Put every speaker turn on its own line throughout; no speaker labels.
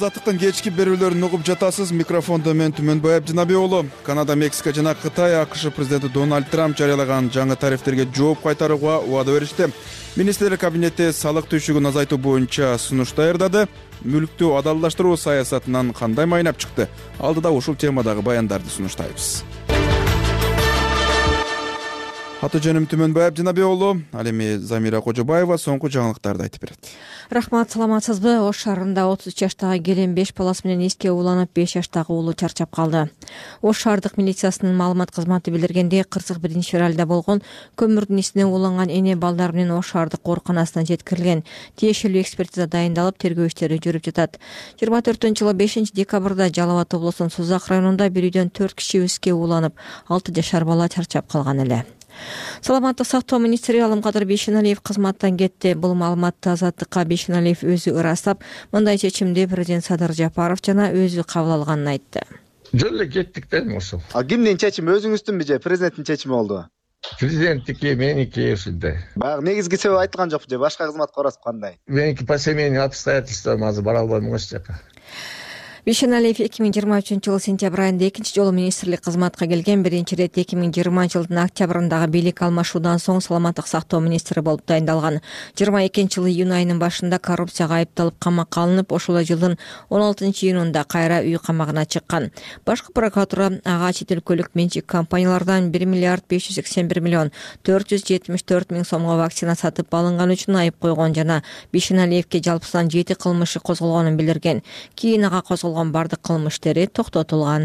Азаттыктын кечки берүүлөрүн угуп жатасыз. Микрофондо мен Түмөнбай Абдинабек уулу. Канада, Мексика жана Кытай АКШ президенти Дональд Трамп жарыялаган жаңы тарифтерге жооп кайтарууга убада беришти. Министрлер кабинети салык түшүгүн азайтуу боюнча сунуш даярдады. Мүлктү адалдаштыруу саясатынан кандай майнап чыкты? Алдыда ушул темадагы баяндарды сунуштайбыз. Аты жөнүм Түмөнбай Абдинабек уулу. Ал эми Замира Кожобаева соңку жаңылыктарды айтып берет.
Рахмат, саламатсызбы? Ош шаарында 33 жаштагы келин 5 баласы менен эске уланып, 5 жаштагы уулу чарчап калды. Ош шаардык милициясынын маалымат кызматы билдиргендей, 41-февралда болгон көмүрдүн исине уланган эне балдар менен Ош шаардык ооруканасына жеткирилген. Тиешелүү экспертиза дайындалып, тергөө иштери жүрүп жатат. 24-жылы 5-декабрда Жалал Абад облусунун Созак районунда бир үйдөн 4 киши эске уланып, 6 жашар бала чарчап калган эле. Саламаттык сактоо министри Алымкадыр Бейшеналиев кызматтан кетти. Бул маалыматты Азаттыкка Бейшеналиев өзү ырастап, мындай чечимди президент Садыр Жапаров жана өзү кабыл алганын айтты.
Жөн эле кеттик да ошол.
Кимдин чечими, өзүңүздүнбү же президенттин чечими болду?
Президенттики, меники ушундай.
Баягы негизги себеп айтылган жокпу же башка кызматка барасыз кандай?
Меники по семейным обстоятельствам азыр бара албайм ош жака.
Бейшеналиев 2023-жылы сентябрь айында экинчи жолу министрлик кызматка келген. Биринчи ирет 2020-жылдын октябрындагы бийлик алмашуудан соң саламаттык сактоо министри болуп дайындалган. 22-жылы июнь айынын башында коррупцияга айыпталып камакка алынып, ошол жылдын 16-июнунда кайра үй камагына чыккан. Башкы прокуратура ага чет өлкөлүк менчик компаниялардан 1 миллиард 581 миллион 474 миң сомго вакцина сатып алынган үчүн айып койгон жана Бейшеналиевке жалпысынан 7 кылмышы козголгонун билдирген. Кийин ага бардык кылмыш иштери токтотулган.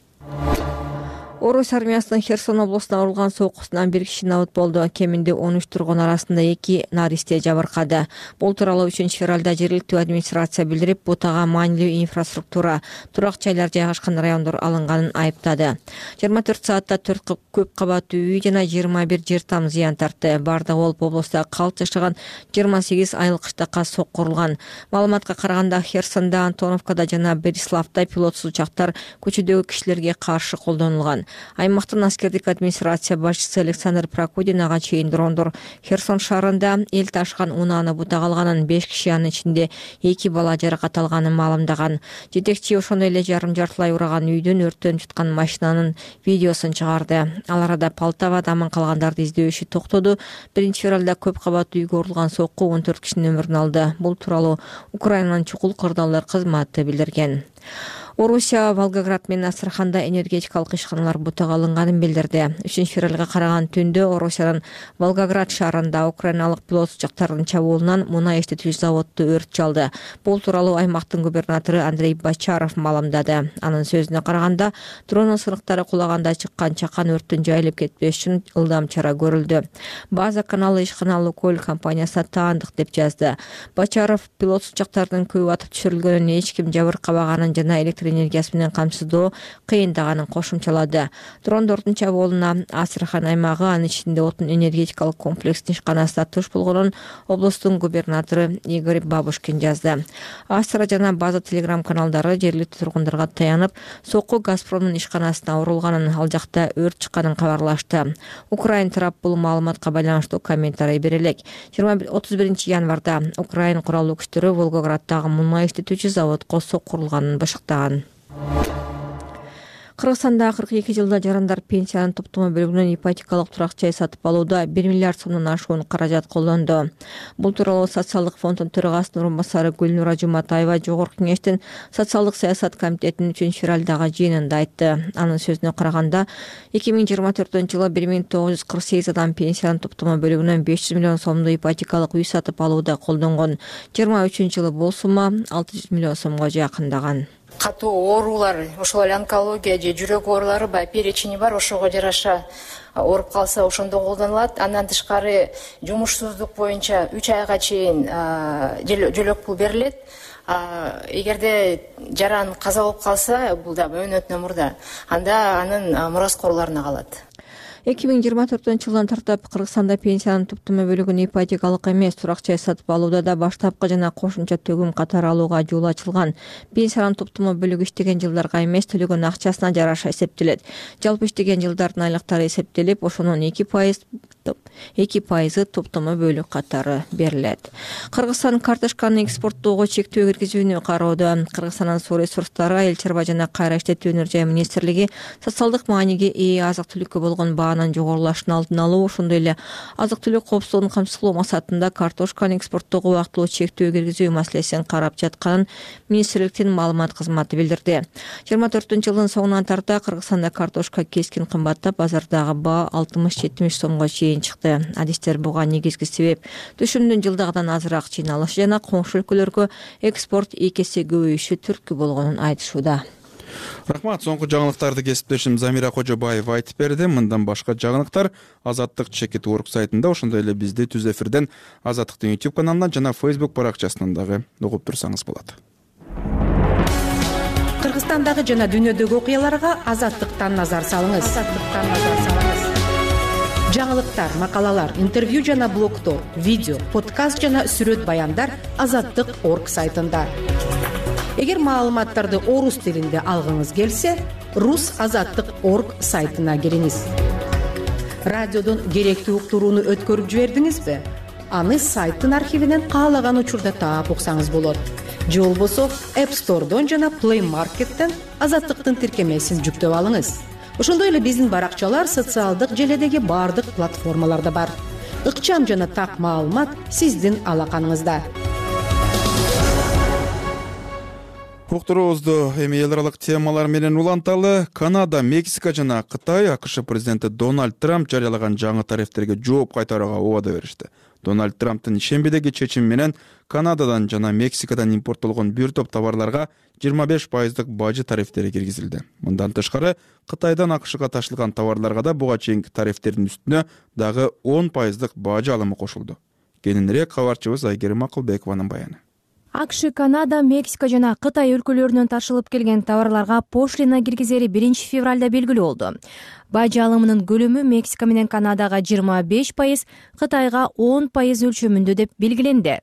Орус армиясынын Херсон облусуна урулган сокусунан 1 киши набыт болду. Кеминде 13 тургун арасында 2 наристе жабыркады. Бул тууралуу 3-февралда жергиликтүү администрация билдирип, бутага маанилүү инфраструктура, турак жайлар жайгашкан райондор алынганын айыптады. 24 саатта 4 көп кабаттуу үй жана 21 жер там зыян тартты. Бардыгы болуп облуста калп жашаган 28 айыл кыштакка соккурулган. Маалыматка караганда, Херсондо, Антоновкада жана Бериславда пилотсуз учактар көчөдөгү кишилерге каршы колдонулган. Аймактын аскердик администрация башчысы Александр Прокудин ага чейин дрондор Херсон шаарында эл ташкан унааны бутага алганын, 5 киши анын ичинде 2 бала жаракат алганын маалымдаган. Жетекчи ошондой эле жарым-жартылай ураган үйдөн өрттөнүп жаткан машинанын видеосун чыгарды. Ал арада Полтавада аман калгандарды издөө иши токтоду. 1-февралда көп кабаттуу үйгө урулган сокку 14 кишинин өмүрүн алды. Бул тууралуу Украинанын чукул кырдаалдар кызматы билдирген. Орусия Волгоград менен Астраханда энергетикалык ишканалар бутага алынганын билдирди. 3-февралга караган түндө Орусиянын Волгоград шаарында украиналык пилот учактардын чабуулунан мунай иштетүүчү заводду өрт чалды. Бул тууралуу аймактын губернатору Андрей Бочаров маалымдады. Анын сөзүнө караганда, дронун сыныктары кулаганда чыккан чакан өрттүн жайылып кетпеш үчүн ылдам чара көрүлдү. База каналы ишкана Лукойл компаниясына таандык деп жазды. Бочаров пилот учактардын көбү атып түшүрүлгөнүн, эч ким жабыркабаганын жана энергиясы менен камсыздоо кыйындаганын кошумчалады. Дрондордун чабуулуна Астрахан аймагы, анын ичинде отун энергетикалык комплекстин ишканасына туш болгонун облустун губернатору Игорь Бабушкин жазды. Астра жана База телеграм каналдары жергиликтүү тургундарга таянып, сокку Газпромдун ишканасына урулганын, ал жакта өрт чыкканын кабарлашты. Украин тарап бул маалыматка байланыштуу комментарий бере элек. 31 январда Украин куралдуу күчтөрү Волгограддагы мунай иштетүүчү заводко соккурулганын башыктаган. Кыргызстанда 42 жылда жарандар пенсиянын топтомо бөлүгүнөн ипотекалык турак жай сатып алууда 1 миллиард сомдон ашуун каражат колдонду. Бул тууралуу социалдык фонддун төрагасынын орун басары Гүлнура Жуматаева Жогорку кеңештин социалдык саясат комитетинин 3-февралдагы жыйынында айтты. Анын сөзүнө караганда, 2024-жылы 1948 адам пенсиянын топтомо бөлүгүнөн 500 миллион сомдуу ипотекалык үй сатып алууда колдонгон. 23-жылы бул сума 600 миллион сомго жакындаган.
Катуу оорулар, ошол эле онкология же жүрөк оорулары перечини бар, ошого жараша ооруп калса ошондо колдонулат. Андан тышкары жумушсуздук боюнча 3 айга чейин жөлөк пул берилет. Эгерде жаран каза болуп калса, бул да мөөнөтүнөн мурда, анда анын мураскорлоруна калат.
2024-жылдан тартып Кыргызстанда пенсиянын топтомо бөлүгүн ипотекалык эмес, турак жай сатып алууда да баштапкы жана кошумча төгүм катары алууга жол ачылган. Пенсиянын топтомо бөлүгү иштеген жылдарга эмес, төлөгөн акчасына жараша эсептелет. Жалпы иштеген жылдардын айлыктары эсептелип, ошонун 2% топтомо бөлүк катары берилет. Кыргызстан картошканы экспорттоого чектөө киргизүүнү кароодо. Кыргызстандын суу ресурстары, эл чарба жана кайра иштетүү жай министрлиги социалдык мааниге ээ азык-түлүккө болгон баанын жогорулашын алдын алуу, ошондой эле азык-түлүк коопсуздугун камсыздоо максатында картошканы экспорттоого убактылуу чектөө киргизүү маселесин карап жатканын министрликтин маалымат кызматы билдирди. 24-жылдын соңунан тарта Кыргызстанда картошка кескин кымбаттап, базардагы баа 60-70 сомго чейин чыкты. Адистер буга негизги себеп түшүмдүн жылдагыдан азыраак жыйналышы жана коңшу өлкөлөргө экспорт 2 эсе көбөйүшү түрткү болгонун айтышууда.
Рахмат, соңку жаңылыктарды кесиптешим Замира Кожобаева айтып берди. Мындан башка жаңылыктар Азаттык Чекит.org сайтында, ошондой эле бизди түз эфирден Азаттыктын YouTube каналынан жана Facebook баракчасынан дагы угуп турсаңыз болот.
Кыргызстандагы жана дүйнөдөгү окуяларга Азаттыктан назар салыңыз. Жаңылыктар, макалалар, интервью жана блогтор, видео, подкаст жана сүрөт баяндар Азаттык.org сайтында. Эгер маалыматтарды орус тилинде алгыңыз келсе, Rus.Azattyk.org сайтына кириңиз. Радиодон керектүү уктурууну өткөрүп жибердиңизби? Аны сайттын архивинен каалаган учурда таап уксаңыз болот. Же болбосо App Store'дон жана Play Market'тен Азаттыктын тиркемесин жүктөп алыңыз. Ошондой эле биздин баракчалар социалдык желедеги бардык платформаларда бар. Ыкчам жана так маалымат сиздин алаканыңызда.
Уктуруубузду эми эл аралык темалар менен уланталы. Канада, Мексика жана Кытай АКШ президенти Дональд Трамп жарыялаган жаңы тарифтерге жооп кайтарууга убада беришти. Дональд Трамптын ишембидеги чечими менен Канададан жана Мексикадан импорттолгон бир топ товарларга 25% бажы тарифтери киргизилди. Мындан тышкары Кытайдан АКШга ташылган товарларга да буга чейинки тарифтердин үстүнө дагы 10% бажы алымы кошулду. Кененирээк кабарчыбыз Айгерим Акылбекованын баяны.
АКШ, Канада, Мексика жана Кытай өлкөлөрүнөн ташылып келген товарларга пошлина киргизери 1 февралда белгилүү болду. Бажы алымынын көлөмү Мексика менен Канадага 25%, Кытайга 10% өлчөмүндө деп белгиленди.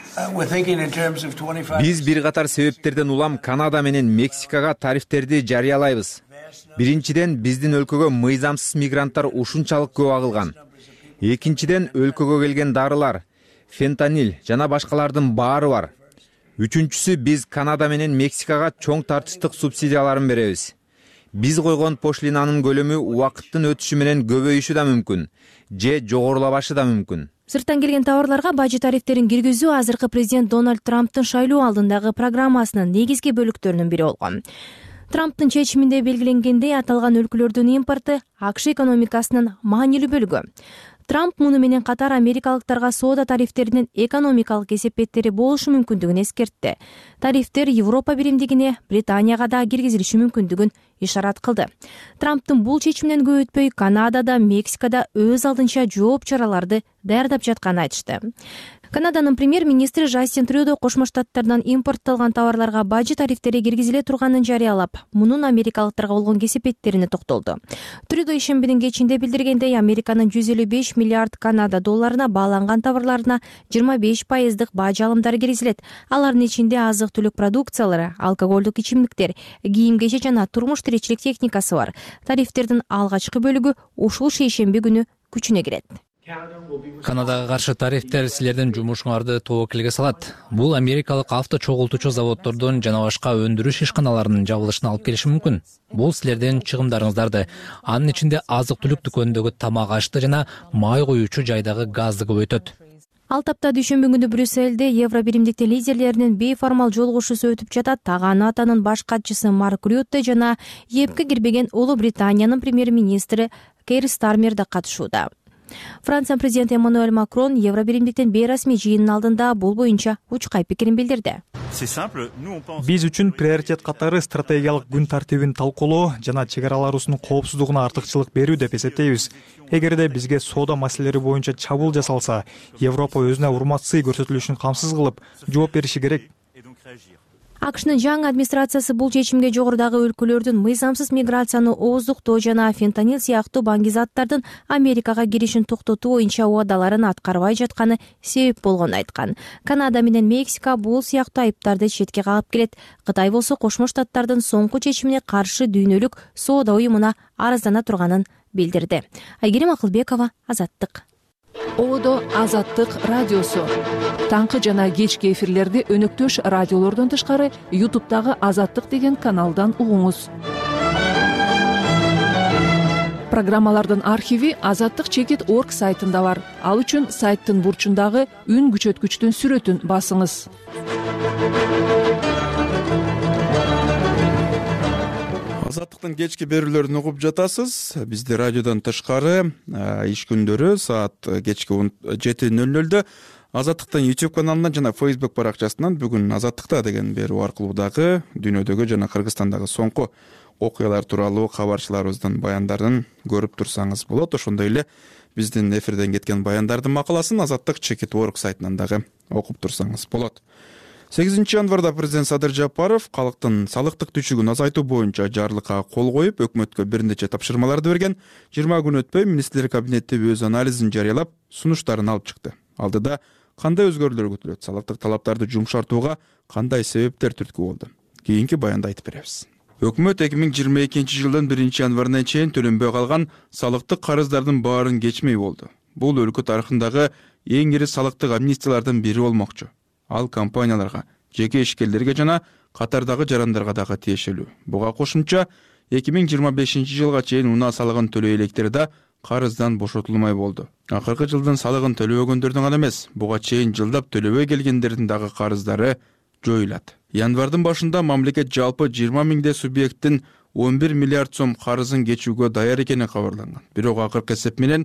Биз бир катар себептерден улам Канада менен Мексикага тарифтерди жарыялайбыз. Биринчиден, биздин өлкөгө мыйзамсыз мигранттар ушунчалык көп агылган. Экинчиден, өлкөгө келген дарылар, фентанил жана башкалардын баары бар. Үчүнчүсү, биз Канада менен Мексикага чоң тартыштык субсидияларын беребиз. Биз койгон пошлинанын көлөмү убакыттын өтүшү менен көбөйүшү да мүмкүн, же жогорулабашы да мүмкүн.
Сырттан келген товарларга бажы тарифтерин киргизүү азыркы президент Дональд Трамптын шайлоо алдындагы программасынын негизги бөлүктөрүнүн бири болгон. Трамптын чечиминде белгиленгендей, аталган өлкөлөрдүн импорты АКШ экономикасынын маанилүү бөлүгү. Трамп муну менен катар америкалыктарга соода тарифтеринин экономикалык эсепеттери болушу мүмкүндүгүн эскертти. Тарифтер Европа биримдигине, Британияга да киргизилиши мүмкүндүгүн ишарат кылды. Трамптын бул чечиминен көп өтпөй Канадада, Мексикада өз алдынча жооп чараларды даярдап жатканын айтышты. Канаданын премьер-министри Жастин Трюдо Кошмо Штаттардан импорттолгон товарларга бажы тарифтери киргизиле турганын жарыялап, мунун америкалыктарга болгон кесепеттерине токтолду. Трюдо ишембидин кечинде билдиргендей, Американын 155 миллиард Канада долларына бааланган товарларына 25% бажы алымдары киргизилет. Алардын ичинде азык-түлүк продукциялары, алкоголдук ичимдиктер, кийим-кечек жана турмуш тиричилик техникасы бар. Тарифтердин алгачкы бөлүгү ушул шейшемби күнү күчүнө кирет.
Канадага каршы тарифтер силердин жумушуңарды тобокелге салат. Бул америкалык авто чогултуучу заводдордун жана башка өндүрүш ишканаларынын жабылышына алып келиши мүмкүн. Бул силердин чыгымдарыңыздарды, анын ичинде азык-түлүк дүкөнүндөгү тамак ашты жана май коюучу жайдагы газды көбөйтөт.
Ал тапта дүйшөмбү күнү Брюссельде Евро биримдикте лидерлеринин бейформал жолугушуусу өтүп жатат. Таганы атанын баш катчысы Марк Рютте жана ЭПК кирбеген Улуу Британиянын премьер-министри Кейр Стармер да катышууда. Франция президенти Эммануэль Макрон Евро биримдиктен бейрасмий жыйынын алдында бул боюнча учкай пикирин билдирди.
Биз үчүн приоритет катары стратегиялык күн тартибин талкуулоо жана чек араларыбыздын коопсуздугуна артыкчылык берүү деп эсептейбиз. Эгерде бизге соода маселелери боюнча чабуул жасалса, Европа өзүнө урматсый көрсөтүлүшүн камсыз кылып жооп бериши керек.
АКШнын жаңы администрациясы бул чечимге жогорудагы өлкөлөрдүн мыйзамсыз миграцияны ооздуктоо жана фентанил сыяктуу баңгизаттардын Америкага киришин токтотуу боюнча убадаларын аткарбай жатканы себеп болгонун айткан. Канада менен Мексика бул сыяктуу айыптарды четке кагып келет. Кытай болсо Кошмо Штаттардын соңку чечимине каршы дүйнөлүк соода уюмуна арыздана турганын билдирди. Айгерим Акылбекова, Азаттык.
ободо Азаттык радиосу. Таңкы жана кечки эфирлерди өнөктөш радиолордон тышкары YouTube'дагы Азаттык деген каналдан угуңуз. Программалардын архиви azattik.org сайтында бар. Ал үчүн сайттын бурчундагы үн күчөткүчтүн сүрөтүн басыңыз.
Азаттыктын кечки берүүлөрүн угуп жатасыз. Бизди радиодон тышкары иш күндөрү саат кечки 7:00 Азаттыктын YouTube каналынан жана Facebook баракчасынан бүгүн Азаттыкта деген берүү аркылуу дагы дүйнөдөгү жана Кыргызстандагы соңку окуялар тууралуу кабарчыларыбыздын баяндарын көрүп турсаңыз болот. Ошондой эле биздин эфирден кеткен баяндардын макаласын azattik.org сайтынан дагы окуп турсаңыз болот. 8 январда президент Садыр Жапаров калктын салыктык түшүгүн азайтуу боюнча жарлыкка кол коюп, өкмөткө бир нече тапшырмаларды берген. 20 күн өтпөй министрлер кабинети өз анализин жарыялап, сунуштарын алып чыкты. Алдыда кандай өзгөрүүлөр күтүлөт? Салыктык талаптарды жумшартууга кандай себептер түрткү болду? Кийинки баянда айтып беребиз. Өкмөт 2022 жылдын 1 январына чейин төлөнбөй калган салыктык карыздардын баарын кечмей болду. Бул өлкө тарыхындагы эң ири салыктык амнистиялардын бири болмокчу. Ал компанияларга, жеке ишкерлерге жана катардагы жарандарга дагы тиешелүү. Буга кошумча 2025 жылга чейин унаа салыгын төлөй электер да карыздан бошотулмай болду. Акыркы жылдын салыгын төлөбөгөндөрдүн гана эмес, буга чейин жылдап төлөбөй келгендердин дагы карыздары жоюлат. Январдын башында мамлекет жалпы 20 миңдей субъекттин 11 миллиард сом карызын кечүүгө даяр экени кабарланган. Бирок акыркы эсеп менен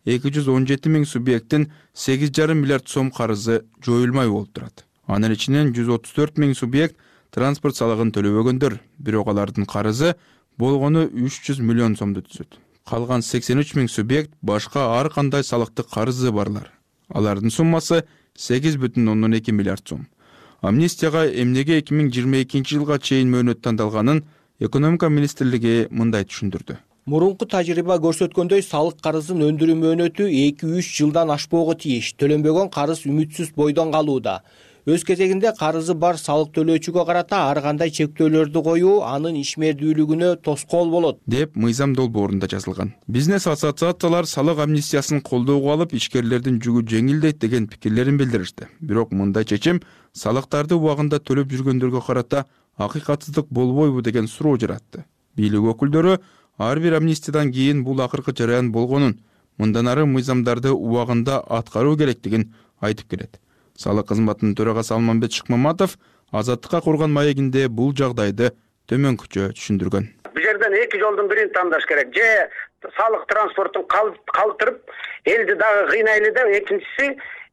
217 миң субъекттин 8,5 миллиард сом карызы жоюлмай болуп турат. Анын ичинен 134 миң субъект транспорт салыгын төлөбөгөндөр, бирок алардын карызы болгону 300 миллион сомду түзөт. Калган 83 миң субъект башка ар кандай салыктык карызы барлар. Алардын суммасы 8,2 миллиард сом. Амнистияга эмнеге 2022 жылга чейин мөөнөт тандалганын экономика министрлиги мындай түшүндүрдү.
Мурунку тажрыйба көрсөткөндөй, салык карызын өндүрүү мөөнөтү 2-3 жылдан ашпоого тийиш. Төлөнбөгөн карыз үмүтсүз бойдон калууда. Өз кезегинде карызы бар салык төлөөчүгө карата ар кандай чектөөлөрдү коюу анын ишмердүүлүгүнө тоскоол болот, деп
мыйзам долбоорунда жазылган. Бизнес ассоциациялар салык амнистиясын колдоого алып, ишкерлердин жүгү жеңилдейт деген пикирлерин билдиришти. Бирок мындай чечим салыктарды убагында төлөп жүргөндөргө карата акыйкатсыздык болбойбу деген суроо жаратты. Бийлик өкүлдөрү ар бир амнистиядан кийин бул акыркы жараян болгонун, мындан ары мыйзамдарды убагында аткаруу керектигин айтып келет. Салык кызматынын төрагасы Алманбет Шыкмаматов Азаттыкка курган маегинде бул жагдайды төмөнкүчө түшүндүргөн.
Бул жерден эки жолдун бирин тандаш керек. Же салык транспортун калтырып, элди дагы кыйнайлы да, экинчиси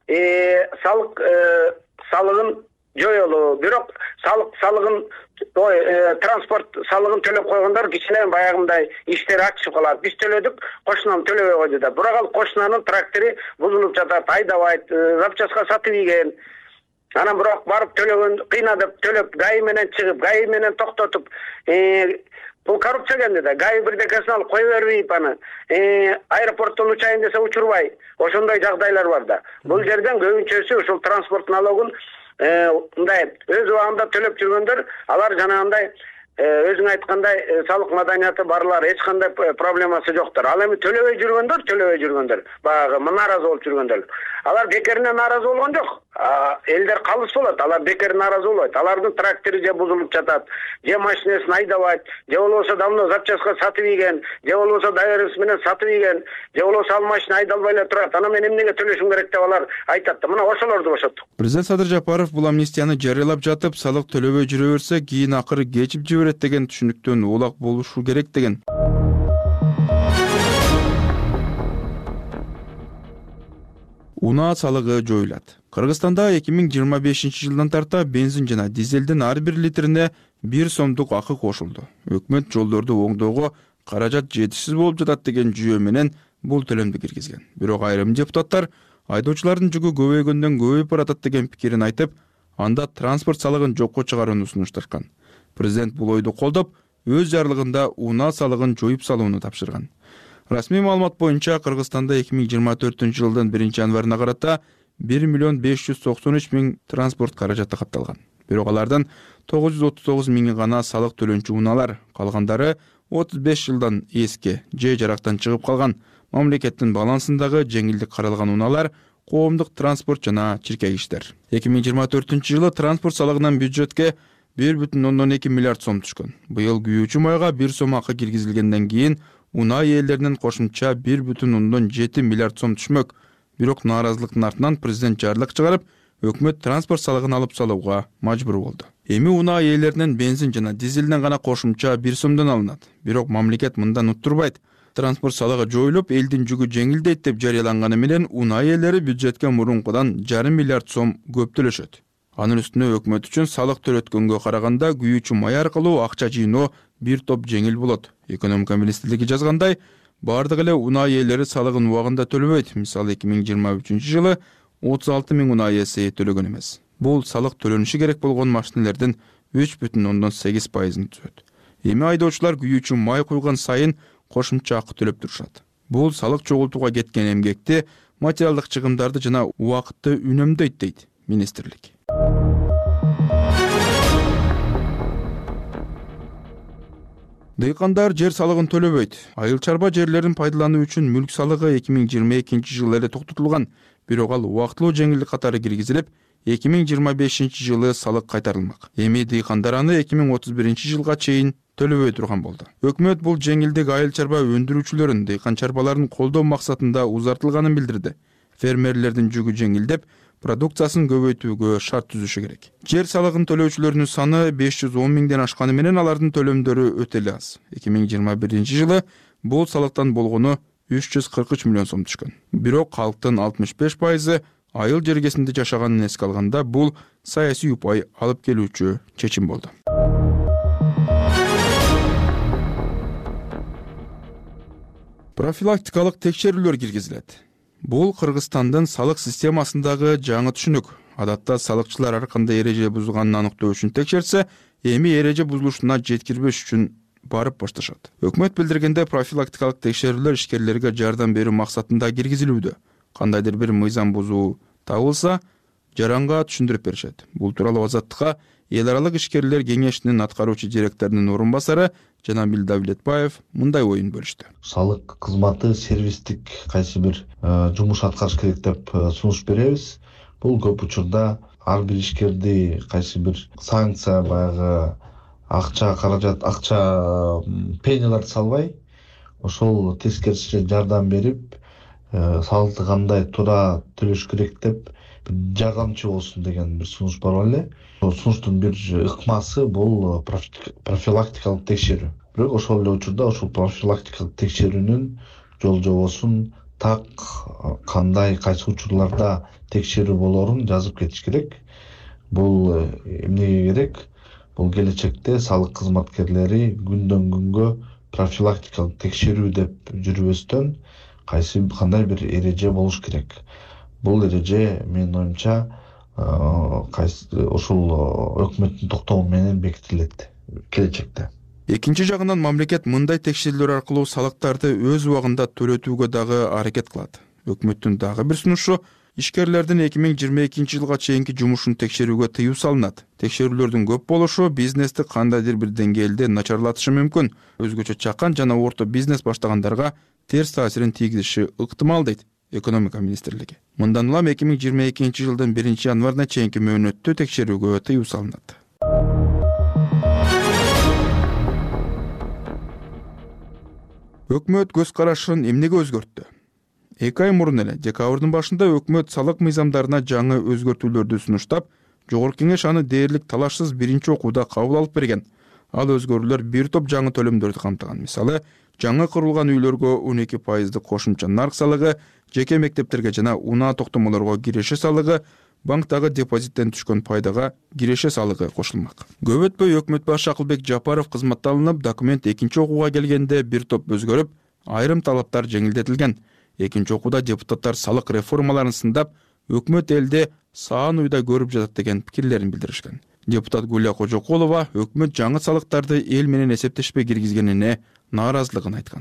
салыгын жоюлуу. Бирок салыгын транспорт салыгын төлөп койгондор кичине баягындай иштер ачып калат. Биз төлөдүк, кошунам төлөбөй койду да. Бирок ал кошунанын трактору бузулуп жатат, айдабайт, запчастка сатып ийген. Анан бирок барып төлөгөн, кыйнадып төлөп, ГАИ менен чыгып, ГАИ менен токтотуп, бул коррупция экен да. ГАИ бирдекесин алып кое бербейт аны. Аэропорттон учайын десе учурбай. Ошондой жагдайлар бар да. Бул жерден көбүнчөсү ушул транспорт налогун мындай өз убагында төлөп жүргөндөр, алар жанагындай өзүң айткандай салык маданияты барлар, эч кандай проблемасы жоктор. Ал эми төлөбөй жүргөндөр, баягы нааразы болуп жүргөндөр. Алар бекерине нааразы болгон жок. Элдер калыс болот, алар бекер нааразы болбойт. Алардын трактору же бузулуп жатат, же машинесин айдабайт, же болбосо давно запчастка сатып ийген, же болбосо доверенность менен сатып ийген, же болбосо ал машина айдалбай эле турат. Ана мен эмнеге төлөшүм керек деп алар айтат да. Мына ошолорду бошоттук.
Президент Садыр Жапаров бул амнистияны жарыялап жатып, салык төлөбөй жүрө берсе, кийин акыры кечип жиберет деген түшүнүктөн улак болушу керек деген. Унаа салыгы жоюлат. Кыргызстанда 2025 жылдан тарта бензин жана дизелдин ар бир литрине 1 сомдук акы кошулду. Өкмөт жолдорду оңдоого каражат жетишсиз болуп жатат деген жүйө менен бул төлөмдү киргизген. Бирок айрым депутаттар айдоочулардын жүгү көбөйгөндөн көбөйүп баратат деген пикирин айтып, анда транспорт салыгын жокко чыгарууну сунушташкан. Президент бул ойду колдоп, өз жарлыгында унаа салыгын жоюп салууну тапшырган. Расмий маалымат боюнча Кыргызстанда 2024 жылдын 1 январына карата 1 миллион 593 миң транспорт каражаты катталган. Бирок алардын 939 миңи гана салык төлөнчү унаалар, калгандары 35 жылдан эски же жарактан чыгып калган мамлекеттин балансындагы жеңилдик каралган унаалар, коомдук транспорт жана чиркей иштер. 2024-жылы транспорт салыгынан бюджетке 1,2 миллиард сом түшкөн. Быйыл күйүүчү майга 1 сом акы киргизилгенден кийин унаа ээлеринен кошумча 1,7 миллиард сом түшмөк. Бирок нааразылыктын артынан президент жарлык чыгарып, өкмөт транспорт салыгын алып салууга мажбур болду. Эми унаа ээлеринен бензин жана дизелден гана кошумча 1 сомдон алынат. Бирок мамлекет мындан уттурбайт. Транспорт салыгы жоюлуп, элдин жүгү жеңилдейт деп жарыяланганы менен унаа ээлери бюджетке мурункудан 1,5 миллиард сом көп төлөшөт. Анын үстүнө өкмөт үчүн салык төлөткөнгө караганда күйүүчү май аркылуу акча жыйноо бир топ жеңил болот. Экономика министрлиги жазгандай, бардык эле унаа ээлери салыгын убагында төлөбөйт. Мисалы 2023-жылы 36 миң унаа ээси төлөгөн эмес. Бул салык төлөнүшү керек болгон машинелердин 3,8%-ын түзөт. Эми айдоочулар күйүүчү май куйган сайын кошумча акы төлөп турушат. Бул салык чогултууга кеткен эмгекти, материалдык чыгымдарды жана убакытты үнөмдөйт дейт министрлик. Дыйкандар жер салыгын төлөбөйт. Айыл чарба жерлерин пайдалануу үчүн мүлк салыгы 2022-жылы эле токтотулган, бирок ал убактылуу жеңилдик катары киргизилип, 2025-жылы салык кайтарылмак. Эми дыйкандар аны 2031-жылга чейин төлөбөй турган болду. Өкмөт бул жеңилдик айыл чарба өндүрүүчүлөрүн, дыйкан чарбаларын колдоо максатында узартылганын билдирди. Фермерлердин жүгү жеңилдеп, продукциясын көбөйтүүгө шарт түзүшү керек. Жер салыгын төлөөчүлөрүнүн саны 510 миңден ашканы менен алардын төлөмдөрү өтө эле аз. 2021-жылы бул салыктан болгону 343 миллион сом түшкөн. Бирок калктын 65% айыл жергесинде жашаганын эске алганда бул саясий упай алып келүүчү чечим болду. Профилактикалык текшерүүлөр киргизилет. Бул Кыргызстандын салык системасындагы жаңы түшүнүк. Адатта салыкчылар ар кандай эреже бузганын аныктоо үчүн текшерсе, эми эреже бузулушуна жеткирбеш үчүн барып башташат. Өкмөт билдиргенде профилактикалык текшерүүлөр ишкерлерге жардам берүү максатында киргизилүүдө. Кандайдыр бир мыйзам бузуу табылса, жаранга түшүндүрүп беришет. Бул тууралуу Азаттыкка эл аралык ишкерлер кеңешинин аткаруучу директорунун орун басары Жанабил Давлетбаев мындай оюн бөлүштү.
Салык кызматы сервистик кайсы бир жумуш аткарыш керек деп сунуш беребиз. Бул көп учурда ар бир ишкерди кайсы бир санкция, баягы акча каражат, акча пеняларды салбай, ошол тескерисинче жардам берип, салыкты кандай туура төлөш керек деп жардамчы болсун деген бир сунуш бар эле. Сунуштун бир ыкмасы бул профилактикалык текшерүү. Бирок ошол эле учурда ошол профилактикалык текшерүүнүн жол жобосун так кандай кайсы учурларда текшерүү болорун жазып кетиш керек. Бул эмнеге керек? Бул келечекте салык кызматкерлери күндөн күнгө профилактикалык текшерүү деп жүрбөстөн кандай бир эреже болуш керек. Бул эреже менин оюмча ошол өкмөттүн токтому менен бекитилет келечекте.
Экинчи жагынан мамлекет мындай текшерүүлөр аркылуу салыктарды өз убагында төлөтүүгө дагы аракет кылат. Өкмөттүн дагы бир сунушу ишкерлердин 2022-жылга чейинки жумушун текшерүүгө тыюу салынат. Текшерүүлөрдүн көп болушу бизнести кандайдыр бир деңгээлде начарлатышы мүмкүн. Өзгөчө чакан жана орто бизнес баштагандарга терс таасирин тийгизиши ыктымал дейт экономика министрлиги. Мындан улам 2022-жылдын 1-январына чейинки мөөнөттө текшерүүгө тыюу салынат. Өкмөт көз карашын эмнеге өзгөрттү? 2 ай мурун эле декабрдын башында өкмөт салык мыйзамдарына жаңы өзгөртүүлөрдү сунуштап, жогорку кеңеш аны дээрлик талашсыз биринчи окууда кабыл алып берген. Ал өзгөрүүлөр бир топ жаңы төлөмдөрдү камтыган. Мисалы, жаңы курулган үйлөргө 12% кошумча нарк салыгы, жеке мектептерге жана унаа токтомолорго киреше салыгы, банктагы депозиттен түшкөн пайдага киреше салыгы кошулмак. Көп өтпөй өкмөт башы Акылбек Жапаров кызматтан алынып, документ экинчи окууга келгенде бир топ өзгөрүп, айрым талаптар жеңилдетилген. Экинчи окууда депутаттар салык реформаларын сындап, өкмөт элде саан уйда көрүп жатат деген пикирлерин билдиришкен. Депутат Гүлия Кожокулова өкмөт жаңы салыктарды эл менен эсептешпей киргизгенине нааразылыгын айткан.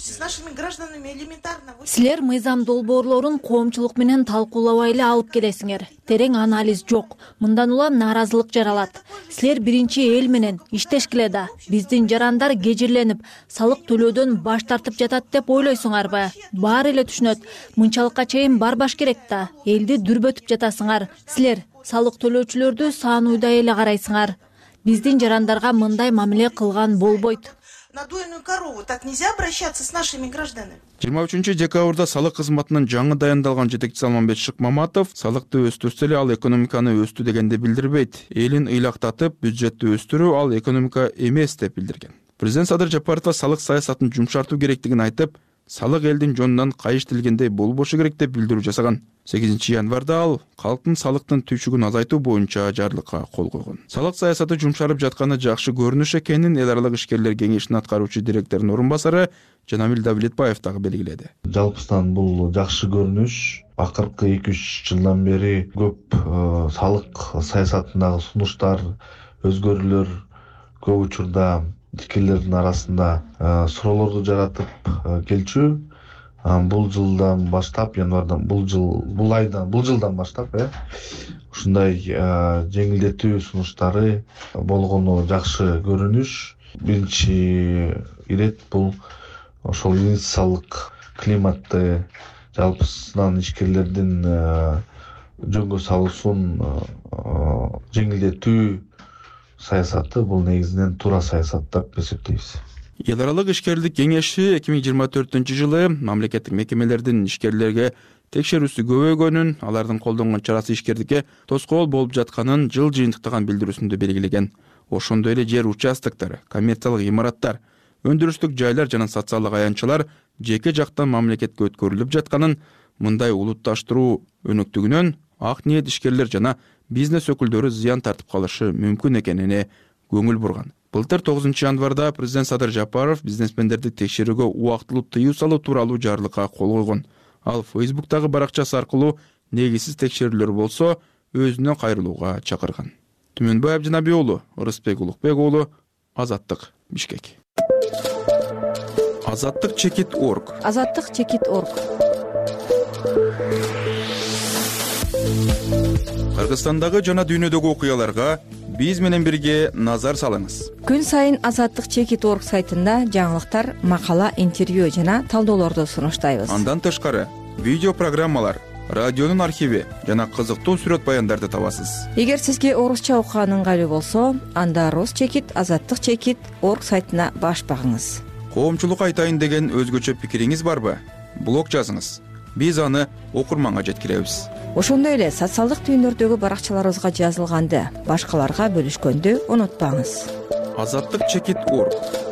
Силер мыйзам долбоорлорун коомчулук менен талкуулабай эле алып келесиңер. Терең анализ жок. Мындан улам нааразылык жаралат. Силер биринчи эл менен иштешкиле да. Биздин жарандар кежирленип, салык төлөөдөн баш тартып жатат деп ойлойсуңарбы? Баары эле түшүнөт. Мынчалыкка чейин барбаш керек да. Элди дүрбөтүп жатасыңар. Силер салык төлөөчүлөрдү саануйдай эле карайсыңар. Биздин жарандарга мындай мамиле кылган болбойт.
Надоенную корову так нельзя обращаться с нашими гражданами.
23 декабрда салык кызматынан жаңы дайындалган жетекчи Салманбет Шыкмаматов салыкты өстүрсө эле ал экономиканы өстү дегенди билдирбейт. Элин ыйлактатып, бюджетти өстүрүү ал экономика эмес деп билдирген. Президент Садыр Жапаров салык саясатын жумшартуу керектигин айтып, салык элдин жонунан кайыштилгендей болбошу керек деп билдирүү жасаган. 8 январда ал калктын салыктын түйшүгүн азайтуу боюнча жарлыкка кол койгон. Салык саясаты жумшарып жатканы жакшы көрүнүш экенин эл аралык ишкерлер кеңешинин аткаруучу директорунун орун басары Жанамил Давлетбаев дагы белгиледи.
Жалпысынан бул жакшы көрүнүш. Акыркы 2-3 жылдан бери көп салык саясатындагы сунуштар, өзгөрүүлөр көп учурда пикирлердин арасында суроолорду жаратып келчү. Бул жылдан баштап, январдан бул жылдан баштап ушундай жеңилдетүү сунуштары болгону жакшы көрүнүш. Биринчи ирет бул ошол инвестициялык климатты жалпысынан ишкерлердин жөнгө салуусун жеңилдетүү саясаты бул негизинен туура саясат деп эсептейбиз.
Эл аралык ишкерлик кеңеши 2024-жылы мамлекеттик мекемелердин ишкерлерге текшерүүсү көбөйгөнүн, алардын колдонгон чарасы ишкердикке тоскоол болуп жатканын жыл жыйынтыктаган билдирүүсүндө белгилеген. Ошондой эле жер участоктор, коммерциялык имараттар, өндүрүштүк жайлар жана социалдык аянтчалар жеке жактан мамлекетке өткөрүлүп жатканын, мындай улутташтыруу өнөктүгүнөн ак ниет ишкерлер жана бизнес өкүлдөрү зыян тартып калышы мүмкүн экенине көңүл бурган. Былтыр 9 январда президент Садыр Жапаров бизнесмендерди текшерүүгө убактылуу тыюу салуу тууралуу жарлыкка кол койгон. Ал Facebook'тагы баракчасы аркылуу негизсиз текшерүүлөр болсо өзүнө кайрылууга чакырган. Түмөнбай Абдинабий уулу, Ырысбек Улукбек уулу, Азаттык, Бишкек. Азаттык чекит.org.
Азаттык чекит.org.
Кыргызстандагы жана дүйнөдөгү окуяларга биз менен бирге назар салыңыз.
Күн сайын Азаттык чекит.org сайтында жаңылыктар, макала, интервью жана талдоолорду сунуштайбыз.
Андан тышкары видео программалар, радионун архиви жана кызыктуу сүрөт баяндарды табасыз.
Эгер сизге орусча окуган ыңгайлуу болсо, анда Рус чекит, Азаттык чекит.org сайтына баш багыңыз.
Коомчулук айтайын деген өзгөчө пикириңиз барбы? Блог жазыңыз. Биз аны окурманга жеткиребиз.
Ошондой эле социалдык түйүндөрдөгү баракчаларыбызга жазылганды башкаларга бөлүшкөндү унутпаңыз.
Азаттык чекит.org.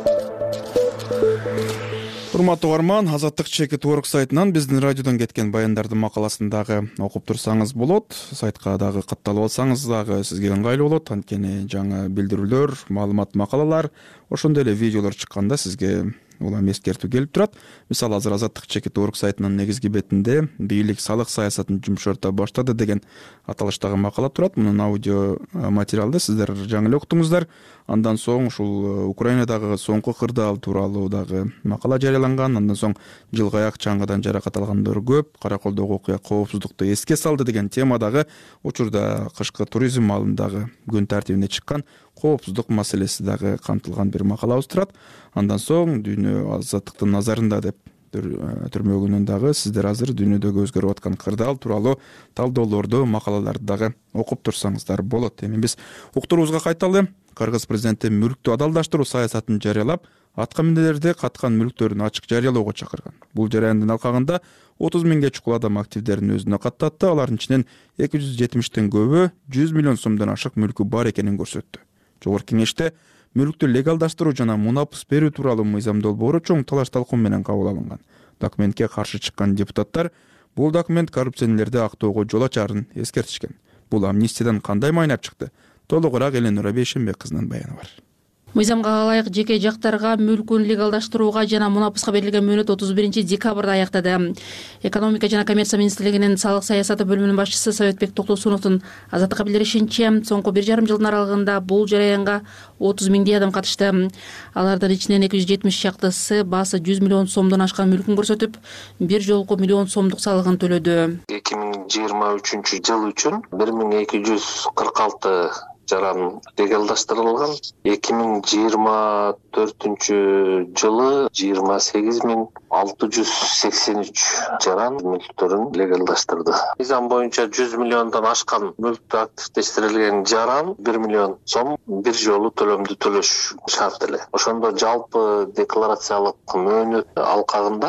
Урматтуу угарман, Азаттык чекит.org сайтынан биздин радиодон кеткен баяндардын макаласын дагы окуп турсаңыз болот. Сайтка дагы катталып алсаңыз дагы сизге ыңгайлуу болот. Анткени жаңы билдирүүлөр, маалымат, макалалар, ошондой эле видеолор чыкканда сизге улам эскертүү келип турат. Мисалы, азыр Азаттык чекит.org сайтынын негизги бетинде бийлик салык саясатын жумшарта баштады деген аталыштагы макала турат. Мунун аудио материалды сиздер жаңы эле уктуңуздар. Андан соң ушул Украинадагы соңку кырдаал тууралуу дагы макала жарыяланган. Андан соң жылгы аяк чаңгыдан жаракат алгандар көп, Караколдогу окуя коопсуздукту эске салды деген темадагы учурда кышкы туризм маалындагы күн тартибине чыккан коопсуздук маселеси дагы камтылган бир макалабыз турат. Андан соң дүйнө азаттыктын назарында деп түрмөгүнөн дагы сиздер азыр дүйнөдөгү өзгөрүп аткан кырдаал тууралуу талдоолорду, макалаларды дагы окуп турсаңыздар болот. Эми биз уктуруубузга кайталы. Кыргыз президенти мүлктү адалдаштыруу саясатын жарыялап, атка минерлерди каткан мүлктөрүн ачык жарыялоого чакырган. Бул жарандын алкагында 30 миңге чукул адам активдерин өзүнө каттатты. Алардын ичинен 270тен көбү 100 миллион сомдон ашык мүлкү бар экенин көрсөттү. Жогорку кеңеште мүлктү легалдаштыруу жана мунапыс берүү тууралуу мыйзам долбоору чоң талаш талкуу менен кабыл алынган. Документке каршы чыккан депутаттар бул документ коррупционерлерди актоого жол ачарын эскертишкен. Бул амнистиядан кандай майнап чыкты? Толугураак Эленура Бейшенбек кызынын баяны бар.
Мыйзамга ылайык жеке жактарга мүлкүн легалдаштырууга жана мунапыска берилген мөөнөт 31-декабрда аяктады. Экономика жана коммерция министрлигинин салык саясаты бөлүмүнүн башчысы Советбек Токтосуновдун Азаттыкка билдиришинче, соңку 1,5 жылдын аралыгында бул жараянга 30 миңдей адам катышты. Алардын ичинен 270 чактысы баасы 100 миллион сомдон ашкан мүлкүн көрсөтүп, бир жолку миллион сомдук салыгын төлөдү.
2023 жыл үчүн 1246 жаран легалдаштырылган. 2024 жылы 28683 жаран мүлктөрүн легалдаштырды. Мыйзам боюнча 100 миллиондон ашкан мүлктү активдештирилген жаран 1 миллион сом бир жолу төлөмдү төлөш шарт эле. Ошондо жалпы декларациялык мөөнөт алкагында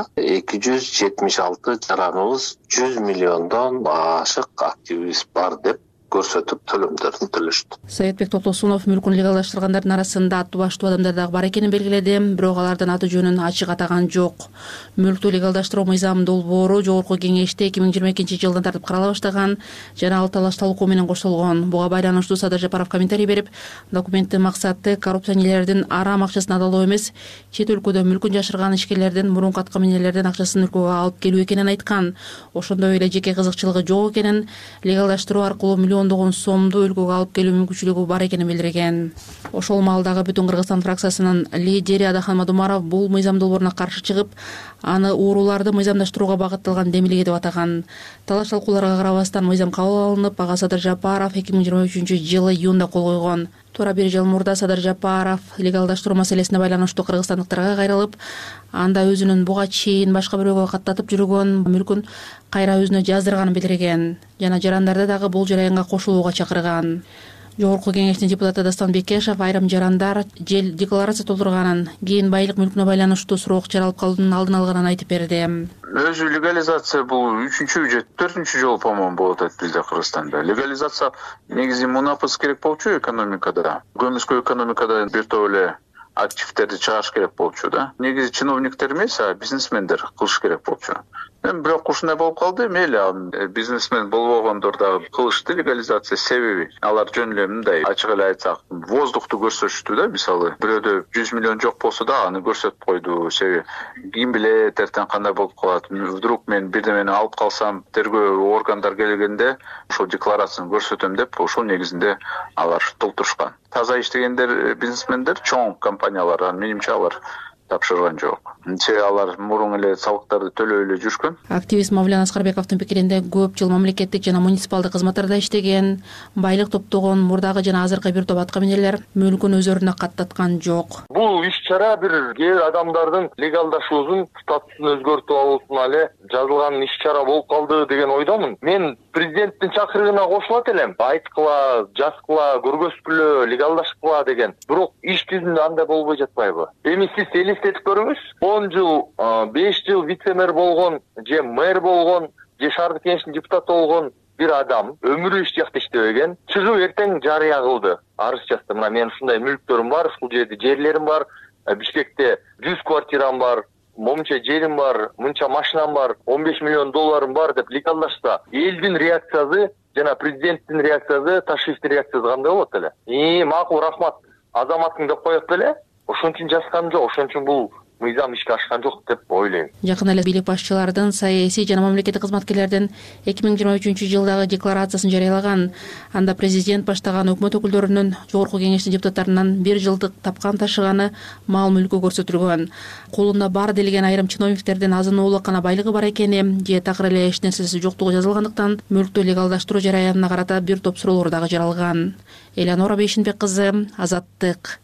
276 жараныбыз 100 миллиондон ашык активибиз бар деп көрсөтүп төлөмдөрүн төлөштү.
Советбек Токтосунов мүлкүн легалдаштыргандар арасында аттуу баштуу адамдар дагы бар экенин белгиледи, бирок алардын аты жөнүн ачык атаган жок. Мүлктү легалдаштыруу мыйзамы долбоору Жогорку кеңеште 2022 жылдан тартып карала баштаган жана ал талаш талкуу менен коштолгон. Буга байланыштуу Садыр Жапаров комментарий берип, документтин максаты коррупционерлердин арам акчасын адалоо эмес, чет өлкөдө мүлкүн жашырган ишкерлердин мурунку аткаминерлердин акчасын өлкөгө алып келүү экенин айткан. Ошондой эле жеке кызыкчылыгы жок экенин, легалдаштыруу аркылуу миллиондогон сомду өлкөгө алып келүү мүмкүнчүлүгү бар экенин билдирген. Ошол маалдагы Бүтүн Кыргызстан фракциясынын лидери Адахан Мадумаров бул мыйзам долбооруна каршы чыгып, аны ууруларды мыйзамдаштырууга багытталган демилге деп атаган. Талаш талкууларга карабастан мыйзам кабыл алынып, ага Садыр Жапаров 2023 жылы июнда кол койгон. Туура бир жыл мурда Садыр Жапаров легалдаштыруу маселесине байланыштуу кыргызстандыктарга кайрылып, анда өзүнүн буга чейин башка бирөөгө каттатып жүргөн мүлкүн кайра өзүнө жаздырганын билдирген жана жарандарды дагы бул жараянга кошулууга чакырган. Жогорку кеңештин депутаты Дастан Бекешев айрым жарандар жел декларация толтурганын, кийин байлык мүлкүнө байланыштуу суроо чаралып калуунун алдын алганын айтып берди.
Өзү легализация бул 3-чү же 4-чү жолу по-моему болот бизде Кыргызстанда. Легализация негизи мунапыс керек болчу экономикада. Көмүскө экономикада бир топ эле активдерди чыгаш керек болчу да. Негизи чиновниктер эмес, а бизнесмендер кылыш керек болчу. Бирок ушундай болуп калды, мейли бизнесмен болбогондор дагы кылышты легализация. Себеби алар жөн эле мындай ачык эле айтсак, воздухту көрсөтүштү да. Мисалы, бирөөдө 100 миллион жок болсо да аны көрсөтүп койду. Себеби ким билет эртең кандай болуп калат. Вдруг мен бирдемени алып калсам, тергөө органдар келгенде ошол декларацияны көрсөтөм деп, ошол негизинде алар толтурушкан. Таза иштегендер бизнесмендер, чоң компаниялар, менимче алар тапшырган жок. Алар мурун эле салыктарды төлөй эле жүргөн.
Активист Мавлян Аскарбековдун пикиринде көп жыл мамлекеттик жана муниципалдык кызматтарда иштеген, байлык топтогон мурдагы жана азыркы бир топ аткаминерлер мүлкүн өздөрүнө каттаткан жок.
Бул иш-чара бир кээ адамдардын легалдашуусун, статусун өзгөртүп алуусуна эле жазылган иш-чара болуп калды деген ойдомун. Мен президенттин чакырыгына кошулат элем. Айткыла, жазгыла, көргөзгүлө, легалдашкыла деген. Бирок иш жүзүндө андай болбой жатпайбы? Эми сиз элестетип көрүңүз. 10 жыл, 5 жыл вице-мэр болгон, же мэр болгон, же шаардык кеңештин депутаты болгон бир адам өмүрү иш жакта иштебеген, чыгып эртең жарыя кылды. Арыз жазды. Мына мен ушундай мүлктөрүм бар, ушул жерде жерлерим бар, Бишкекте 100 квартирам бар, момунча жерим бар, мынча машинам бар, 15 миллион долларым бар деп легалдашса, элдин реакциясы жана президенттин реакциясы, Ташиевдин реакциясы кандай болот эле? Макул, рахмат, азаматың деп коет беле? Ошон үчүн жазган жок, ошон үчүн бул мыйзам ишке ашкан жок деп ойлойм.
Жакын эле бийлик башчылардын, саясий жана мамлекеттик кызматкерлердин 2023 жылдагы декларациясын жарыялаган. Анда президент баштаган өкмөт өкүлдөрүнүн, Жогорку кеңештин депутаттарынан 1 жылдык тапкан ташыганы, мал мүлкү көрсөтүлгөн. Колунда бар делген айрым чиновниктердин азын-оолук гана байлыгы бар экени, же такыр эле эч нерсеси жоктугу жазылгандыктан мүлктү легалдаштыруу жараянына карата бир топ суроолор дагы жаралган. Элянора Бейшинбек кызы, Азаттык.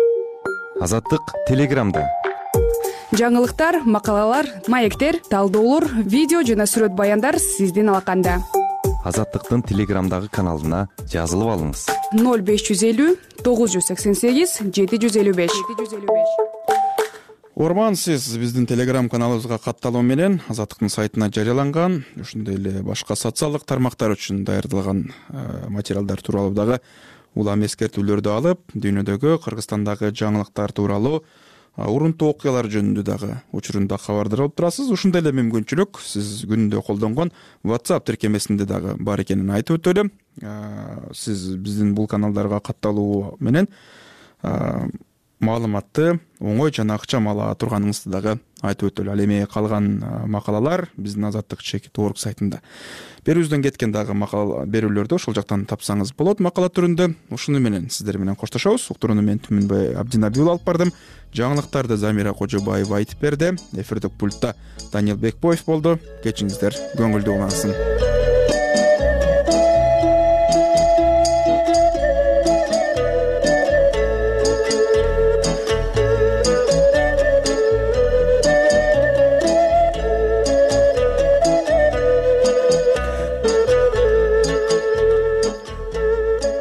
Азаттык Телеграмда.
Жаңылыктар, макалалар, маектер, талдоолор, видео жана сүрөт баяндар сиздин алаканда.
Азаттыктын Телеграмдагы каналына жазылып алыңыз.
0550 988 755.
Орман, сиз биздин Телеграм каналыбызга катталуу менен Азаттыктын сайтына жарыяланган, ошондой эле башка социалдык тармактар үчүн даярдалган материалдар тууралуу дагы улам эскертүүлөрдү алып, дүйнөдөгү, Кыргызстандагы жаңылыктар тууралуу урунтуу окуялар жөнүндө дагы учурунда кабардар болуп турасыз. Ушундай эле мүмкүнчүлүк сиз күнүндө колдонгон WhatsApp тиркемесинде дагы бар экенин айтып өтөлүм. Сиз биздин бул каналдарга катталуу менен маалыматты оңой жана ыкчам ала турганыңызды дагы айтып өтөлү. Ал эми калган макалалар биздин Азаттык /org сайтында. Берүүбүздөн кеткен дагы макала берүүлөрдү ошол жактан тапсаңыз болот макала түрүндө. Ушуну менен сиздер менен коштошобуз. Уктурууну мен Түмөнбай Абдинабий алып бардым. Жаңылыктарды Замира Кожобаева айтып берди. Эфирдик пультта Даниил Бекбоев болду. Кечиңиздер көңүлдүү улансын.